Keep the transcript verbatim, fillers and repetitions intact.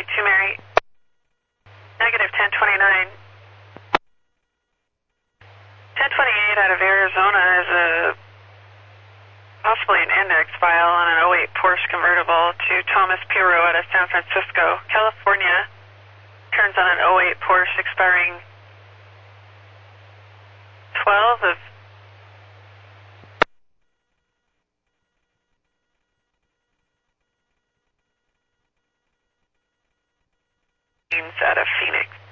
two Mary. Negative ten twenty-nine. ten twenty-eight out of Arizona is a possibly an index file on an oh eight Porsche convertible to Thomas Pirro out of San Francisco, California. Turns on an oh eight Porsche expiring twelve of out of Phoenix.